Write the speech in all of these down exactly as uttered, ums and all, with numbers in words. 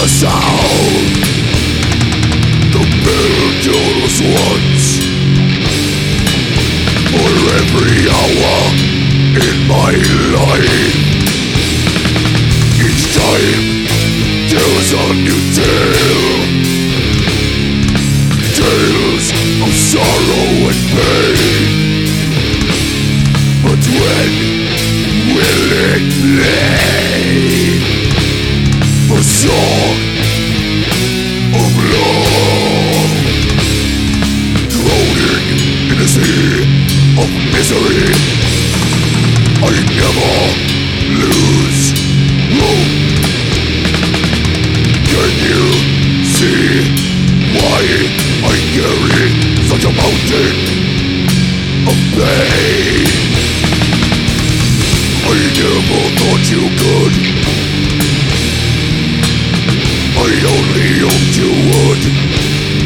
the sound. The miraculous ones. For every hour in my life, each time tells a new tale. Tales of sorrow and pain. But when will it play? A song of love, drowning in a sea of misery. I never lose hope. Can you see why I carry such a mountain of pain? I never thought you could. I only hoped you would.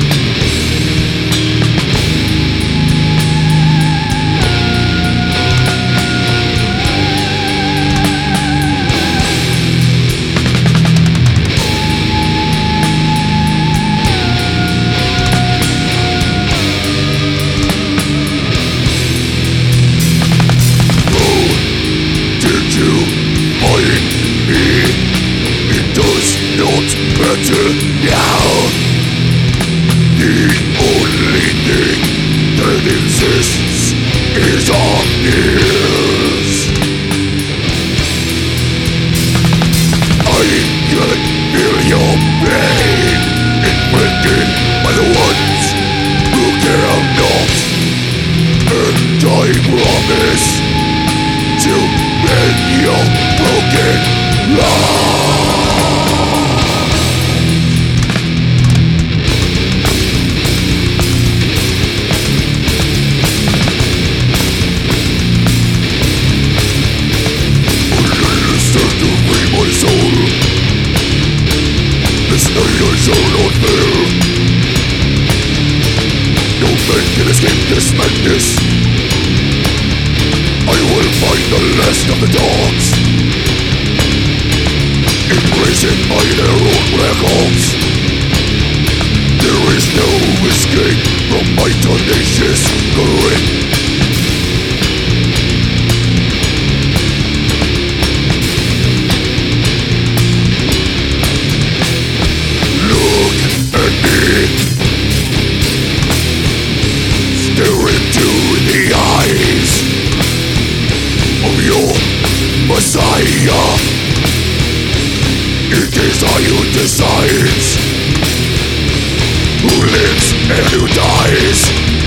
Better now. The only thing that exists is our fears. I can feel your pain inflicted by the ones who care not. And I promise to mend your broken love. I shall not fail. No man can escape this madness. I will find the last of the dogs, embracing by their own black holes. There is no escape from my tenacious grip. Stare into the eyes of your Messiah. It is I who decides who lives and who dies.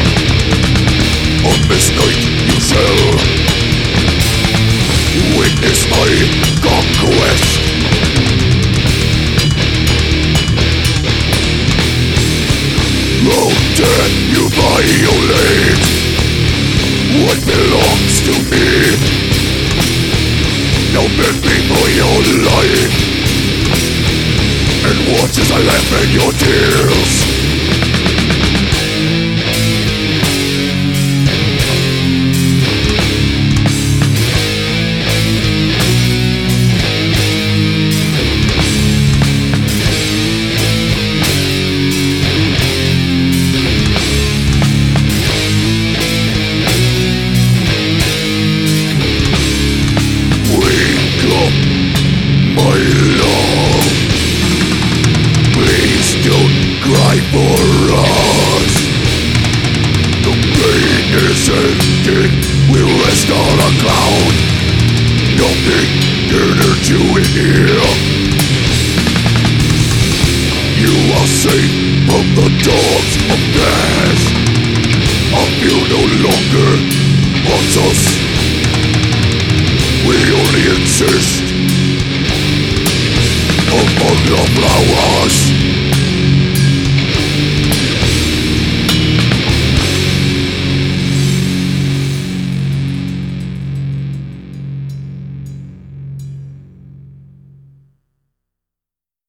On this night you shall witness my conquest. How dare you violate what belongs to me? Now beg me for your life, and watch as I laugh at your tears. My love, please don't cry for us. The pain is ended, we rest on a cloud. Nothing can hurt you in here. You are safe from the dogs of death. Our view no longer haunts us. We only insist among the flowers.